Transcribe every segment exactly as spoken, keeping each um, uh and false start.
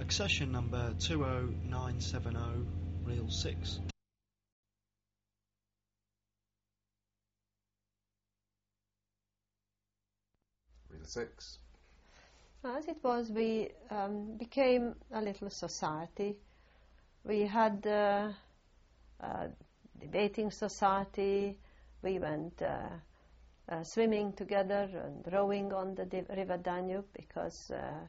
Accession number two oh nine seven oh, reel six. Reel six. As it was, we um, became a little society. We had uh, a debating society. We went uh, uh, swimming together and rowing on the di- river Danube because uh,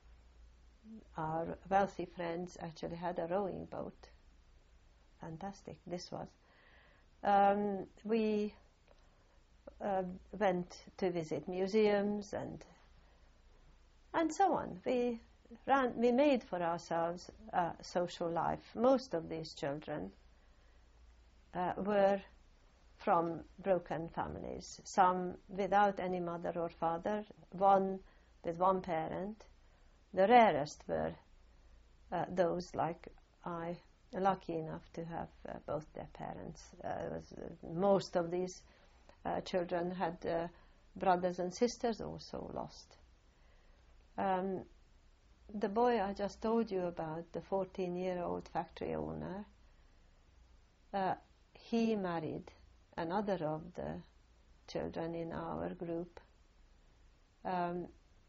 our wealthy friends actually had a rowing boat. Fantastic, this was. Um, we uh, went to visit museums and and so on. We ran, we made for ourselves a social life. Most of these children uh, were from broken families, some without any mother or father, one with one parent. The rarest were uh, those like I, lucky enough to have uh, both their parents. Uh, it was, uh, most of these uh, children had uh, brothers and sisters also lost. Um, the boy I just told you about, the fourteen-year-old factory owner, uh, he married another of the children in our group, um,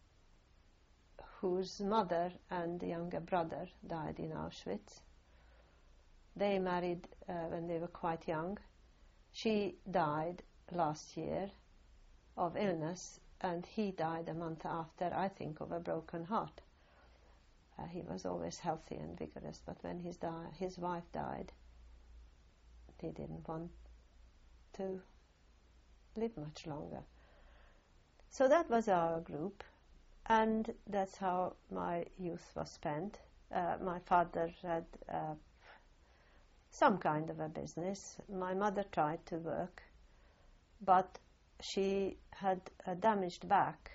whose mother and younger brother died in Auschwitz. They married uh, when they were quite young. She died last year of illness, and he died a month after, I think, of a broken heart. Uh, he was always healthy and vigorous, but when his, di- his wife died, he didn't want to live much longer. So that was our group, and that's how my youth was spent. Uh, my father had uh, some kind of a business. My mother tried to work, but she had a damaged back,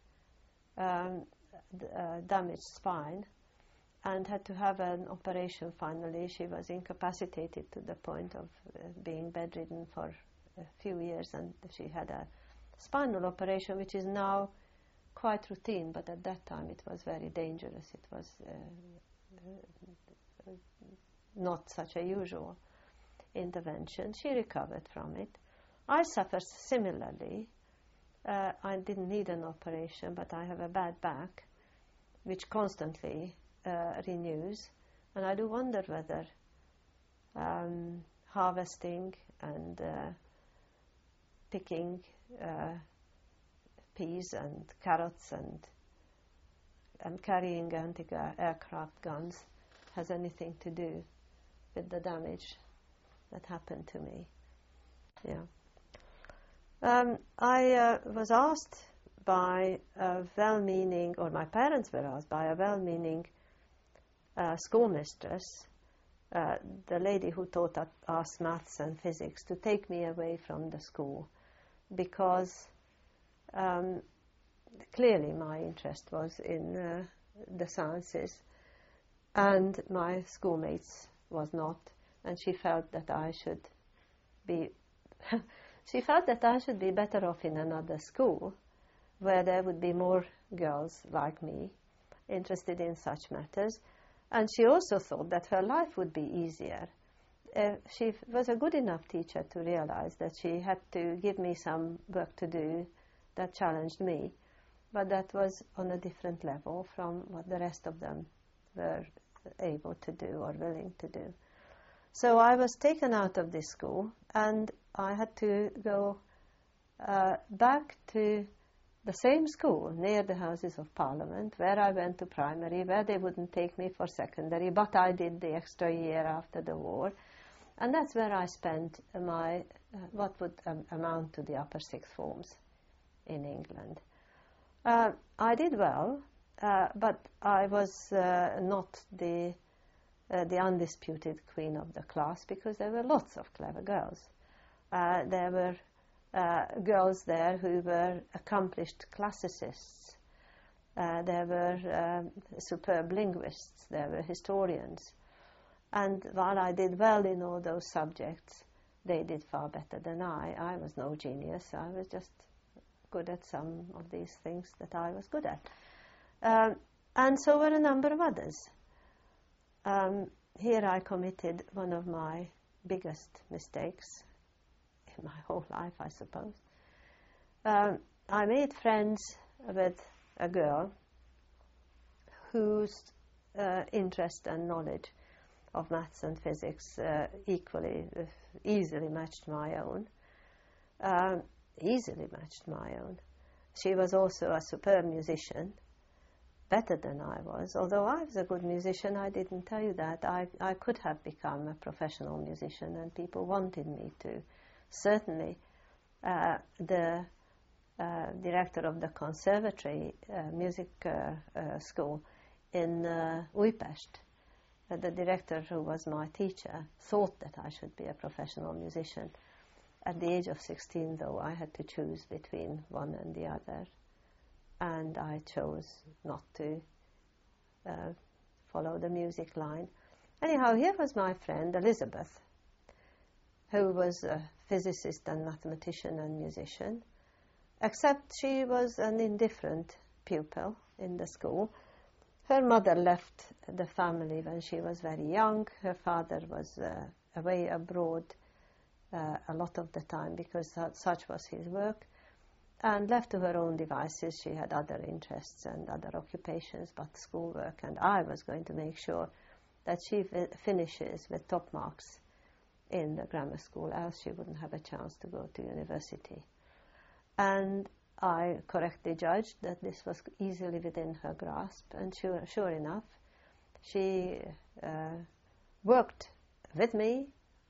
um, a damaged spine, and had to have an operation finally. She was incapacitated to the point of uh, being bedridden for a few years, and she had a spinal operation, which is now quite routine, but at that time it was very dangerous. It was uh, uh, not such a usual intervention. She recovered from it. I suffer similarly. Uh, I didn't need an operation, but I have a bad back, which constantly uh, renews, and I do wonder whether um, harvesting and uh, picking uh, peas and carrots and and carrying anti-aircraft guns has anything to do with the damage that happened to me. Yeah. Um, I uh, was asked by a well-meaning, or my parents were asked by a well-meaning uh, schoolmistress, uh, the lady who taught us maths and physics, to take me away from the school, because um, clearly my interest was in uh, the sciences, and my schoolmates was not, and she felt that I should be she felt that I should be better off in another school where there would be more girls like me interested in such matters, and she also thought that her life would be easier. Uh, she f- was a good enough teacher to realize that she had to give me some work to do that challenged me, but that was on a different level from what the rest of them were able to do or willing to do. So I was taken out of this school, and I had to go uh, back to the same school near the Houses of Parliament, where I went to primary, where they wouldn't take me for secondary, but I did the extra year after the war. And that's where I spent my, uh, what would um, amount to the upper sixth forms in England. Uh, I did well, uh, but I was uh, not the uh, the undisputed queen of the class, because there were lots of clever girls. Uh, there were uh, girls there who were accomplished classicists. Uh, there were um, superb linguists. There were historians. And while I did well in all those subjects, they did far better than I. I was no genius. I was just good at some of these things that I was good at. Um, and so were a number of others. um, here I committed one of my biggest mistakes in my whole life, I suppose. Um, I made friends with a girl whose uh, interest and knowledge of maths and physics uh, equally, uh, easily matched my own. Um, easily matched my own. She was also a superb musician, better than I was. Although I was a good musician, I didn't tell you that. I, I could have become a professional musician, and people wanted me to. Certainly, uh, the uh, director of the conservatory uh, music uh, uh, school in uh, Újpest, uh, the director who was my teacher, thought that I should be a professional musician. At the age of sixteen, though, I had to choose between one and the other, and I chose not to uh, follow the music line. Anyhow, here was my friend Elizabeth, who was a physicist and mathematician and musician, except she was an indifferent pupil in the school. Her mother left the family when she was very young. Her father was uh, away abroad uh, a lot of the time because such was his work, and left to her own devices. She had other interests and other occupations but schoolwork, and I was going to make sure that she fi- finishes with top marks in the grammar school, else she wouldn't have a chance to go to university. And I correctly judged that this was easily within her grasp, and sure, sure enough, she uh, worked with me,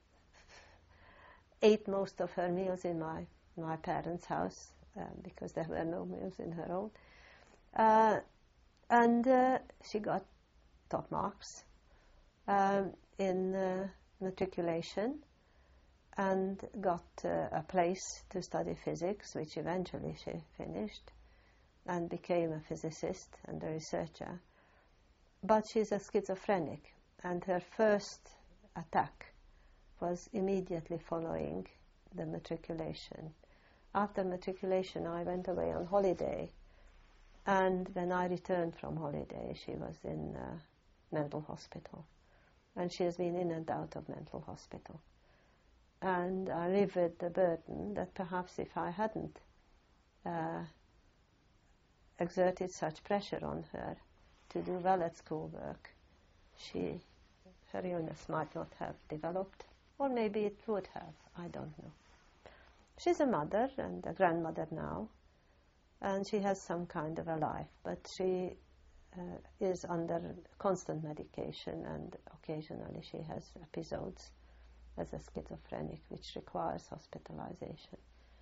ate most of her meals in my, my parents' house, uh, because there were no meals in her own, uh, and uh, she got top marks um, in uh, matriculation, and got uh, a place to study physics, which eventually she finished, and became a physicist and a researcher. But she's a schizophrenic, and her first attack was immediately following the matriculation. After matriculation, I went away on holiday, and when I returned from holiday, she was in uh, mental hospital, and she has been in and out of mental hospital. And I live with the burden that perhaps if I hadn't uh, exerted such pressure on her to do well at schoolwork, she, her illness might not have developed, or maybe it would have, I don't know. She's a mother and a grandmother now, and she has some kind of a life, but she uh, is under constant medication, and occasionally she has episodes as a schizophrenic, which requires hospitalization.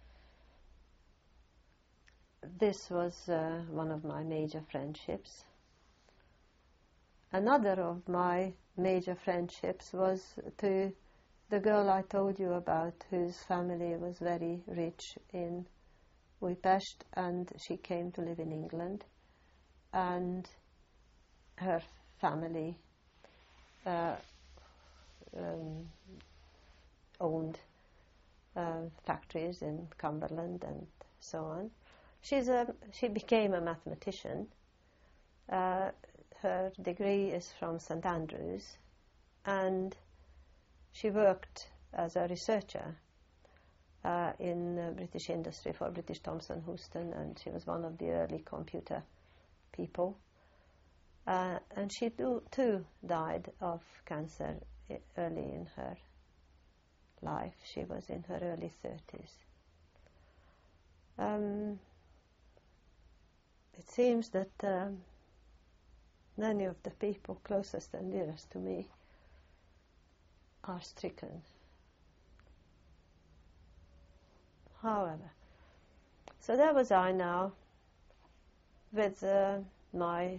This was uh, one of my major friendships. Another of my major friendships was to the girl I told you about, whose family was very rich in Újpest, and she came to live in England, and her family uh, um, owned uh, factories in Cumberland and so on. She's a, she became a mathematician. Uh, her degree is from Saint Andrews, and she worked as a researcher uh, in uh, British industry for British Thomson Houston, and she was one of the early computer people. Uh, and she do, too died of cancer early in her life. She was in her early thirties. Um, it seems that um, many of the people closest and dearest to me are stricken. However, so there was I now with uh, my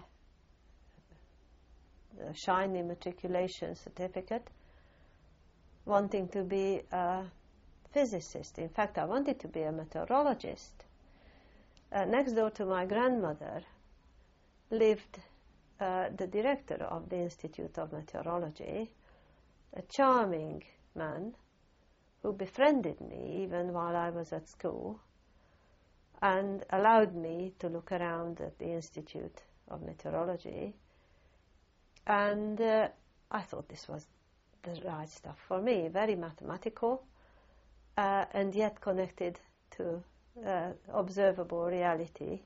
uh, shiny matriculation certificate, wanting to be a physicist. In fact, I wanted to be a meteorologist. Uh, next door to my grandmother lived uh, the director of the Institute of Meteorology, a charming man who befriended me even while I was at school and allowed me to look around at the Institute of Meteorology. And uh, I thought this was the right stuff for me, very mathematical, uh, and yet connected to uh, observable reality.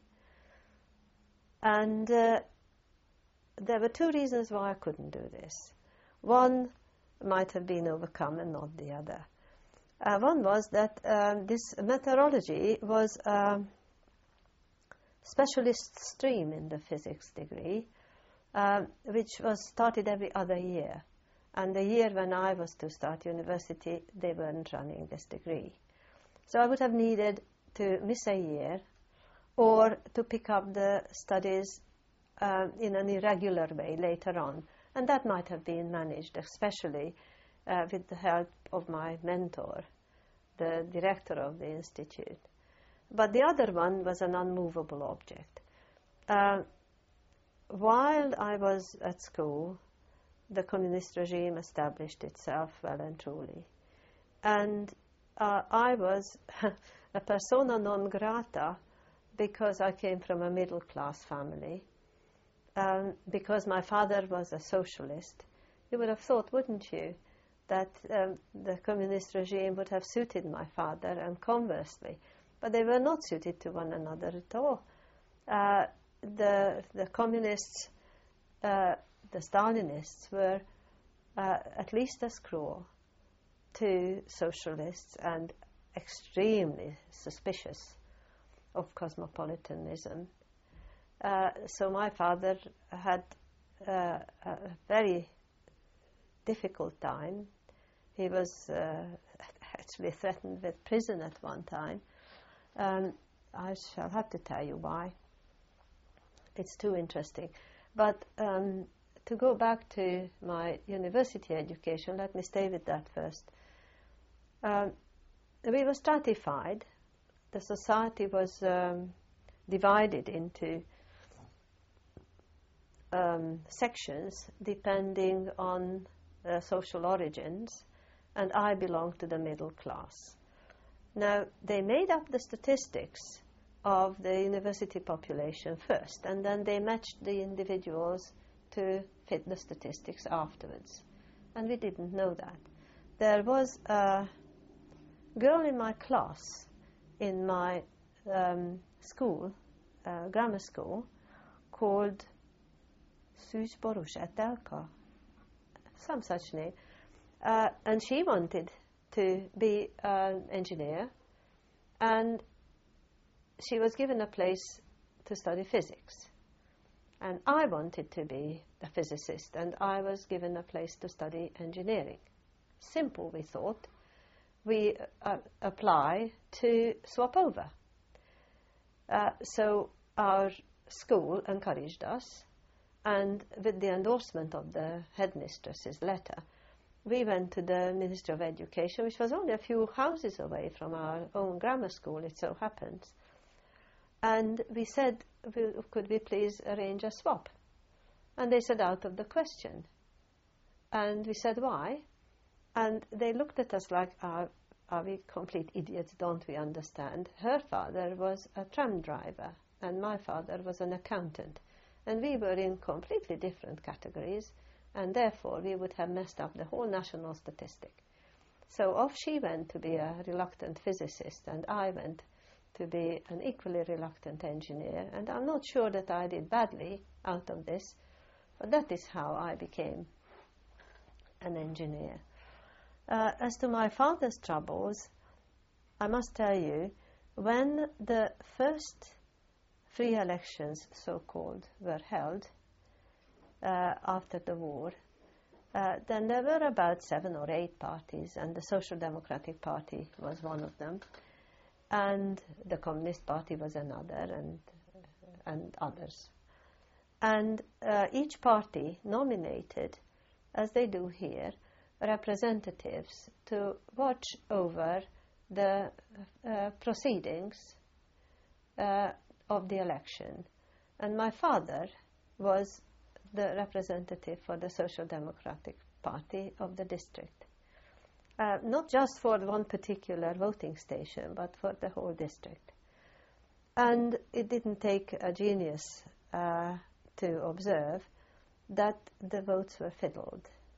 And uh, there were two reasons why I couldn't do this. One might have been overcome and not the other. Uh, one was that um, this methodology was a specialist stream in the physics degree, uh, which was started every other year. And the year when I was to start university, they weren't running this degree. So I would have needed to miss a year or to pick up the studies uh, in an irregular way later on. And that might have been managed, especially uh, with the help of my mentor, the director of the institute. But the other one was an unmovable object. Uh, while I was at school, the communist regime established itself well and truly. And uh, I was a persona non grata because I came from a middle-class family. Um, because my father was a socialist. You would have thought, wouldn't you, that um, the communist regime would have suited my father, and conversely. But they were not suited to one another at all. Uh, the, the communists, uh, the Stalinists, were uh, at least as cruel to socialists and extremely suspicious of cosmopolitanism. Uh, so my father had uh, a very difficult time. He was uh, actually threatened with prison at one time. Um, I shall have to tell you why. It's too interesting. But um, to go back to my university education, let me stay with that first. Um, we were stratified. The society was um, divided into Um, sections depending on uh, social origins, and I belonged to the middle class. Now, they made up the statistics of the university population first, and then they matched the individuals to fit the statistics afterwards. And we didn't know that. There was a girl in my class, in my um, school, uh, grammar school, called Szűcs Borús Etelka, some such name. Uh, and she wanted to be an engineer, and she was given a place to study physics. And I wanted to be a physicist, and I was given a place to study engineering. Simple, we thought. We uh, apply to swap over. Uh, so our school encouraged us, and with the endorsement of the headmistress's letter, we went to the Ministry of Education, which was only a few houses away from our own grammar school, it so happens. And we said, could we please arrange a swap? And they said, out of the question. And we said, why? And they looked at us like, are, are we complete idiots? Don't we understand? Her father was a tram driver, and my father was an accountant. And we were in completely different categories, and therefore we would have messed up the whole national statistic. So off she went to be a reluctant physicist, and I went to be an equally reluctant engineer. And I'm not sure that I did badly out of this, but that is how I became an engineer. Uh, as to my father's troubles, I must tell you, when the first free elections, so-called, were held uh, after the war, uh, then there were about seven or eight parties, and the Social Democratic Party was one of them, and the Communist Party was another, and and others. And uh, each party nominated, as they do here, representatives to watch over the uh, proceedings uh, of the election. And my father was the representative for the Social Democratic Party of the district. Uh, not just for one particular voting station, but for the whole district. And it didn't take a genius uh, to observe that the votes were fiddled.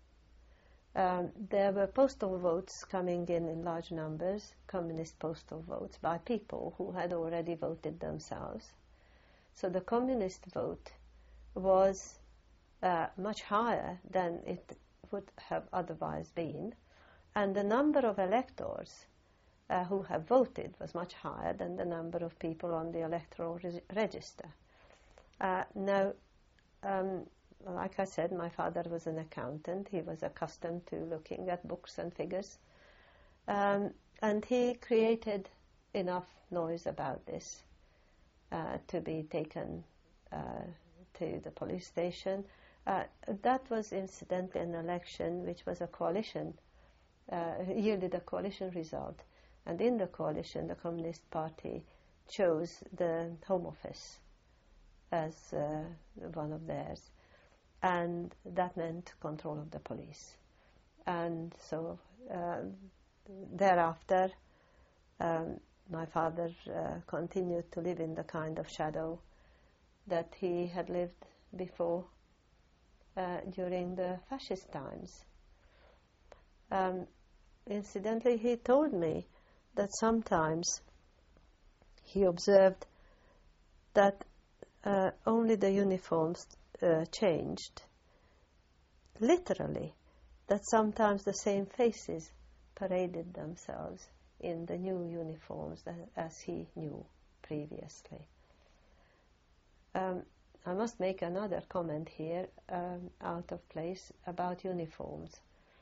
Um, there were postal votes coming in in large numbers, communist postal votes, by people who had already voted themselves. So the communist vote was uh, much higher than it would have otherwise been, and the number of electors uh, who have voted was much higher than the number of people on the electoral re- register. Uh, now, um, like I said, my father was an accountant. He was accustomed to looking at books and figures. Um, and he created enough noise about this uh, to be taken uh, to the police station. Uh, that was incidentally an election which was a coalition, uh, yielded a coalition result. And in the coalition, the Communist Party chose the Home Office as uh, one of theirs. And that meant control of the police. And so uh, thereafter, um, my father uh, continued to live in the kind of shadow that he had lived before uh, during the fascist times. Um, incidentally, he told me that sometimes he observed that uh, only the uniforms uh, changed. Literally, that sometimes the same faces paraded themselves in the new uniforms that, as he knew previously. Um, I must make another comment here, um, out of place, about uniforms.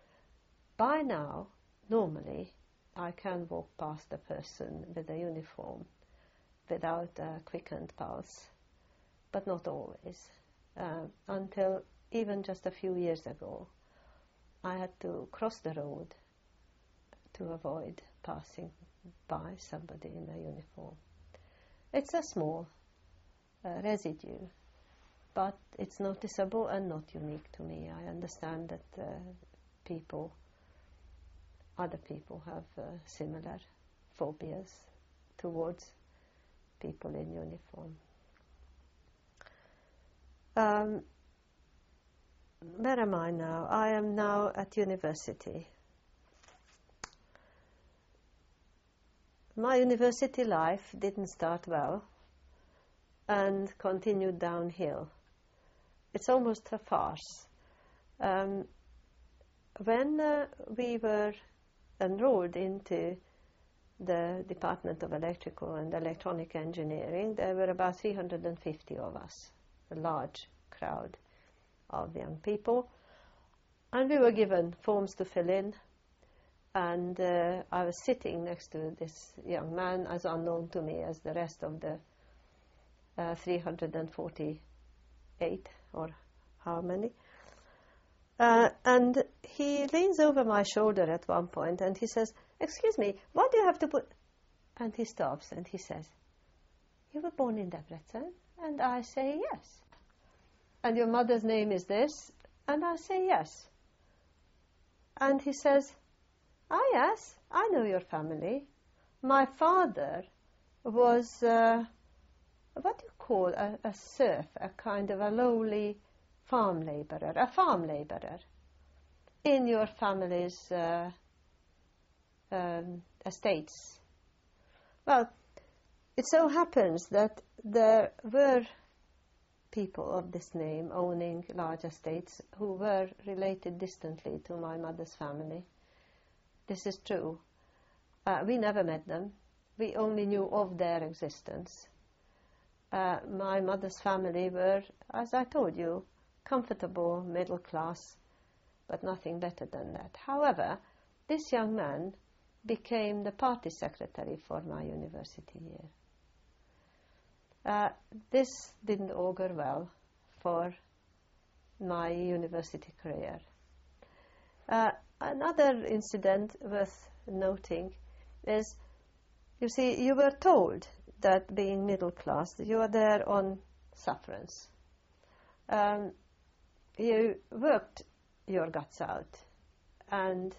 By now, normally, I can walk past a person with a uniform without a quickened pulse, but not always. Uh, until even just a few years ago, I had to cross the road to avoid passing by somebody in a uniform. It's a small uh, residue, but it's noticeable and not unique to me. I understand that uh, people, other people have uh, similar phobias towards people in uniform. Um, where am I now? I am now at university. My university life didn't start well and continued downhill. It's almost a farce. Um, when uh, we were enrolled into the Department of Electrical and Electronic Engineering, there were about three hundred fifty of us, a large crowd of young people, and we were given forms to fill in, and uh, I was sitting next to this young man, as unknown to me as the rest of the uh, three hundred forty-eight, or how many, uh, and he leans over my shoulder at one point and he says, "Excuse me, what do you have to put?" And he stops and he says, "You were born in Debrecen?" And I say, "Yes." "And your mother's name is this?" And I say, "Yes." And he says, "Ah, yes, I know your family. My father was, uh, what do you call a, a serf, a kind of a lowly farm laborer, a farm laborer in your family's uh, um, estates." Well, it so happens that there were people of this name owning large estates who were related distantly to my mother's family. This is true. Uh, we never met them. We only knew of their existence. Uh, my mother's family were, as I told you, comfortable, middle class, but nothing better than that. However, this young man became the party secretary for my university year. Uh, this didn't augur well for my university career. Uh, another incident worth noting is, you see, you were told that being middle class, you are there on sufferance. Um, you worked your guts out, and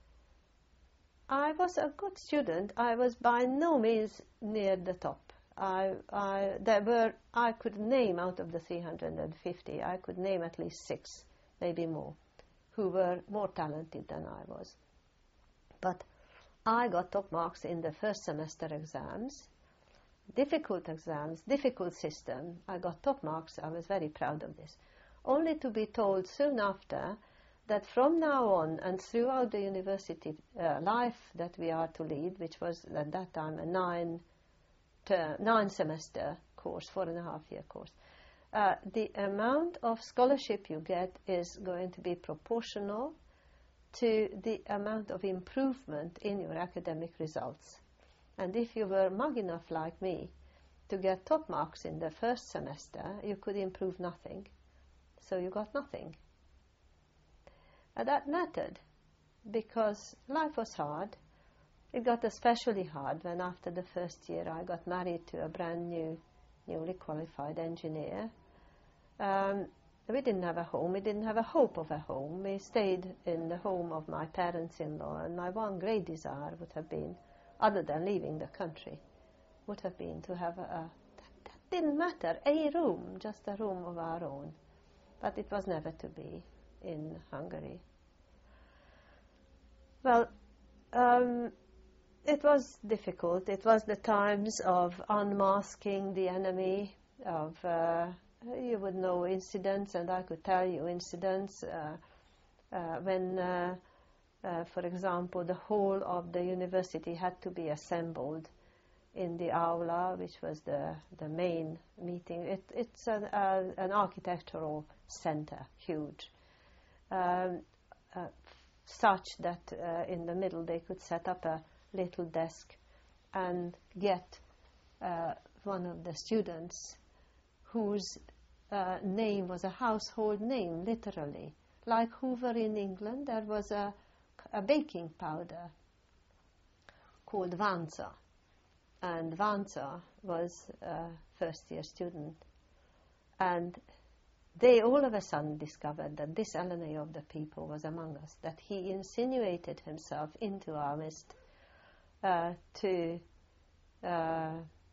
I was a good student. I was by no means near the top. I, I, there were, I could name out of the three hundred fifty, I could name at least six, maybe more, who were more talented than I was. But I got top marks in the first semester exams, difficult exams, difficult system. I got top marks. I was very proud of this. Only to be told soon after that from now on and throughout the university uh, life that we are to lead, which was at that time a nine, term, nine semester course, four and a half year course, uh, the amount of scholarship you get is going to be proportional to the amount of improvement in your academic results. And if you were mug enough like me to get top marks in the first semester, you could improve nothing. So you got nothing. And that mattered, because life was hard. It got especially hard when after the first year I got married to a brand new, newly qualified engineer. Um, we didn't have a home, we didn't have a hope of a home. We stayed in the home of my parents-in-law, and my one great desire would have been, other than leaving the country, would have been to have a, a that, that didn't matter, a room, just a room of our own. But it was never to be in Hungary. Well, um, it was difficult. It was the times of unmasking the enemy, of, uh, you would know incidents, and I could tell you incidents, uh, uh, when, uh, uh, for example, the whole of the university had to be assembled in the aula, which was the, the main meeting. It, it's an, uh, an architectural center, huge, um, uh, such that uh, in the middle they could set up a little desk and get uh, one of the students whose uh, name was a household name, literally. Like Hoover in England, there was a, a baking powder called Vanza. And Vanza was a first-year student. And they all of a sudden discovered that this enemy of the people was among us, that he insinuated himself into our midst uh, to uh,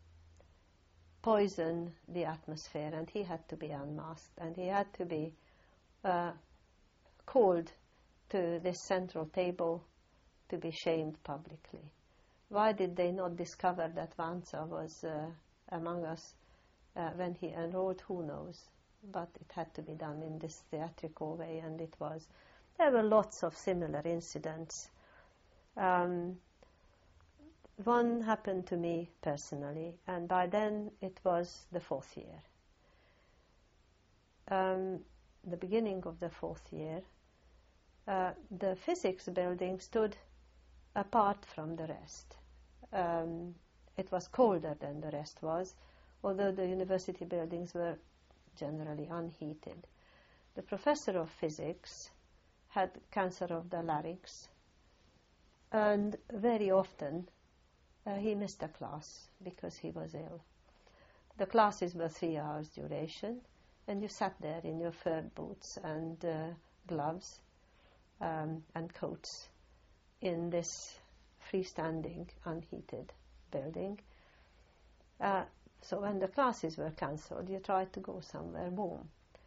poison the atmosphere, and he had to be unmasked, and he had to be uh, called to this central table to be shamed publicly. Why did they not discover that Vanza was uh, among us uh, when he enrolled? Who knows? But it had to be done in this theatrical way, and it was. There were lots of similar incidents. Um, one happened to me personally, and by then it was the fourth year. Um, the beginning of the fourth year, uh, the physics building stood apart from the rest. Um, it was colder than the rest was, although the university buildings were generally unheated. The professor of physics had cancer of the larynx, and very often uh, he missed a class because he was ill. The classes were three hours duration, and you sat there in your fur boots and uh, gloves um, and coats in this freestanding, unheated building. Uh, So when the classes were cancelled, you tried to go somewhere warm.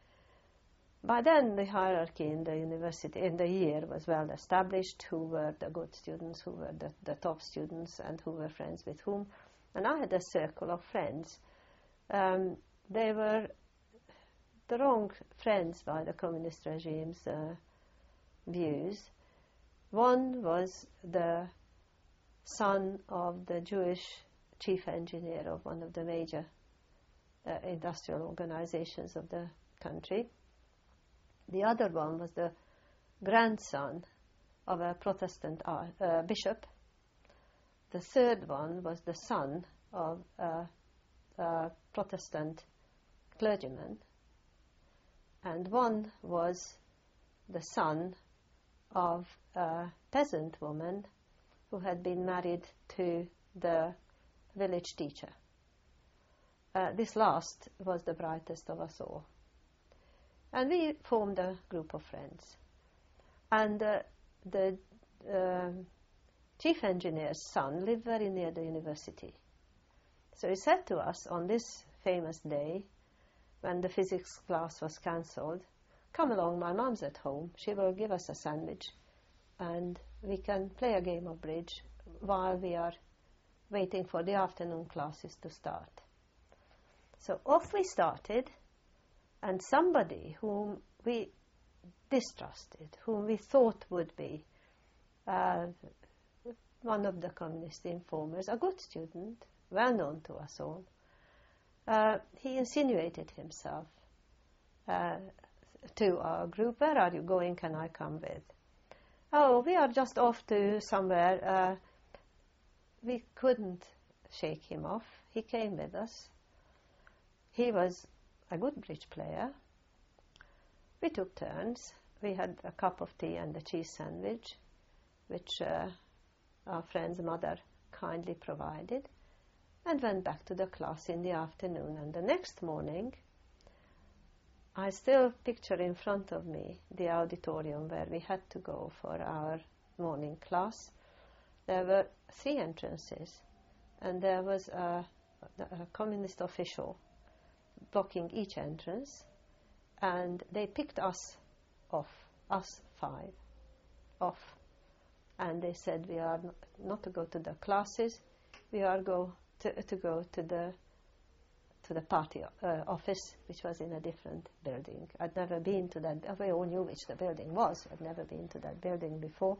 By then, the hierarchy in the university, in the year, was well established, who were the good students, who were the, the top students, and who were friends with whom. And I had a circle of friends. Um, they were the wrong friends by the communist regime's uh, views. One was the son of the Jewish chief engineer of one of the major uh, industrial organizations of the country. The other one was the grandson of a Protestant uh, uh, bishop. The third one was the son of a, a Protestant clergyman. And one was the son of a peasant woman who had been married to the village teacher. Uh, this last was the brightest of us all. And we formed a group of friends. And uh, the uh, chief engineer's son lived very near the university. So he said to us on this famous day, when the physics class was cancelled, come along, my mom's at home, she will give us a sandwich and we can play a game of bridge while we are waiting for the afternoon classes to start. So off we started, and somebody whom we distrusted, whom we thought would be uh, one of the communist informers, a good student, well known to us all, uh, he insinuated himself uh, to our group. Where are you going? Can I come with? Oh, we are just off to somewhere. Uh, we couldn't shake him off. He came with us. He was a good bridge player. We took turns. We had a cup of tea and a cheese sandwich, which uh, our friend's mother kindly provided, and went back to the class in the afternoon. And the next morning, I still picture in front of me the auditorium where we had to go for our morning class. There were three entrances, and there was a, a communist official blocking each entrance, and they picked us off, us five, off. And they said we are not, not to go to the classes, we are go to, to go to the to the party uh, office, which was in a different building. I'd never been to that. We all knew which the building was. I'd never been to that building before.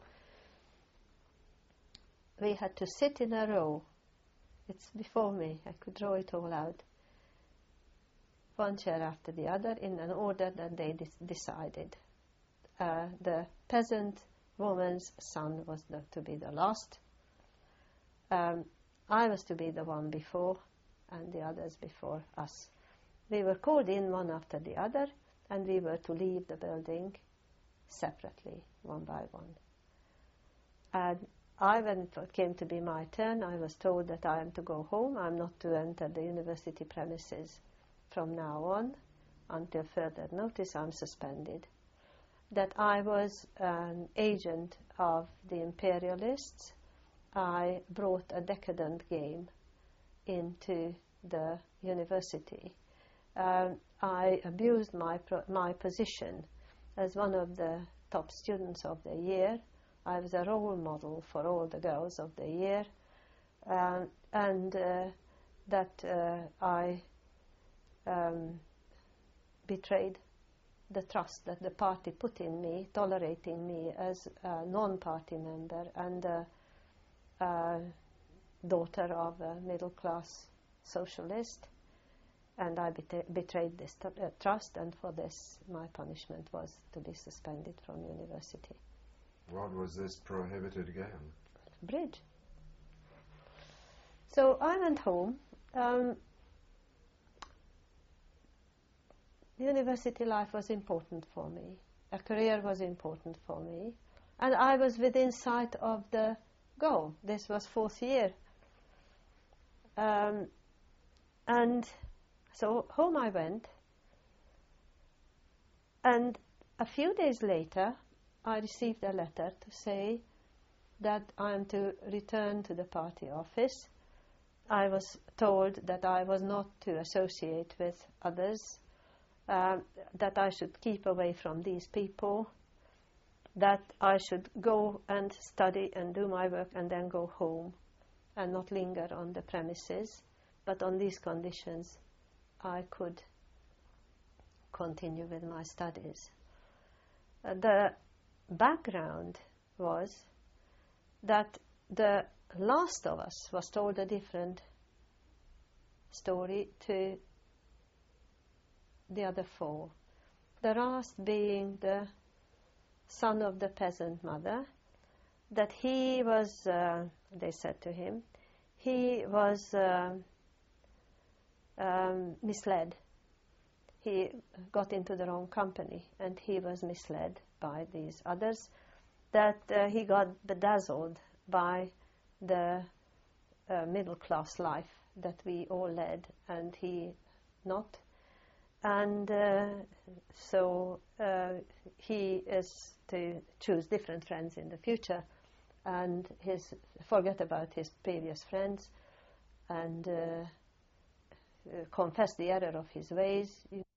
We had to sit in a row. It's before me. I could draw it all out. One chair after the other in an order that they de decided. Uh, the peasant woman's son was the, to be the last. Um, I was to be the one before, and the others before us. We were called in one after the other, and we were to leave the building separately, one by one. And I, when it came to be my turn, I was told that I am to go home. I'm not to enter the university premises from now on. Until further notice, I'm suspended. That I was an agent of the imperialists. I brought a decadent game into the university. Um, I abused my, pro my position as one of the top students of the year. I was a role model for all the girls of the year, um, and uh, that uh, I um, betrayed the trust that the party put in me, tolerating me as a non-party member and a, a daughter of a middle-class socialist, and I betrayed this uh, trust, and for this my punishment was to be suspended from university. What was this prohibited game? Bridge. So I went home. Um, university life was important for me. A career was important for me. And I was within sight of the goal. This was fourth year. Um, and so home I went. And a few days later, I received a letter to say that I am to return to the party office. I was told that I was not to associate with others, uh, that I should keep away from these people, that I should go and study and do my work and then go home and not linger on the premises. But on these conditions, I could continue with my studies. Uh, the background was that the last of us was told a different story to the other four. The last being the son of the peasant mother, that he was, uh, they said to him, he was uh, um, misled. He got into the wrong company and he was misled by these others, that uh, he got bedazzled by the uh, middle-class life that we all led, and he not. And uh, so uh, he is to choose different friends in the future, and his forget about his previous friends, and uh, confess the error of his ways.